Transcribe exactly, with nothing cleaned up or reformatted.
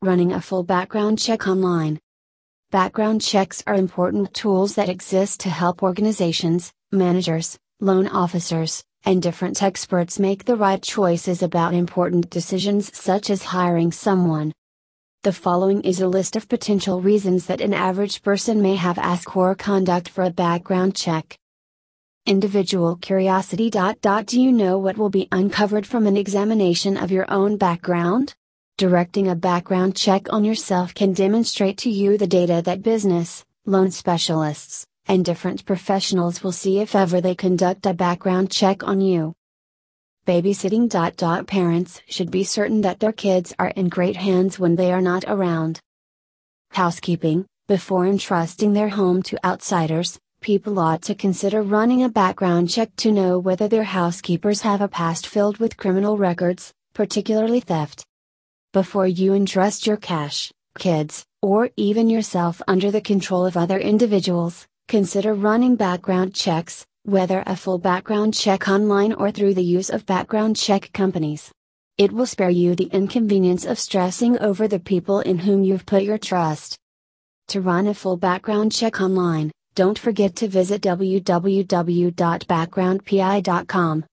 Running a full background check online. Background checks are important tools that exist to help organizations, managers, loan officers, and different experts make the right choices about important decisions such as hiring someone. The following is a list of potential reasons that an average person may have ask or conduct for a background check. Individual curiosity. Do you know what will be uncovered from an examination of your own background? Directing a background check on yourself can demonstrate to you the data that business, loan specialists, and different professionals will see if ever they conduct a background check on you. Babysitting. Parents should be certain that their kids are in great hands when they are not around. Housekeeping. Before entrusting their home to outsiders, people ought to consider running a background check to know whether their housekeepers have a past filled with criminal records, particularly theft. Before you entrust your cash, kids, or even yourself under the control of other individuals, consider running background checks, whether a full background check online or through the use of background check companies. It will spare you the inconvenience of stressing over the people in whom you've put your trust. To run a full background check online, don't forget to visit w w w dot background p i dot com.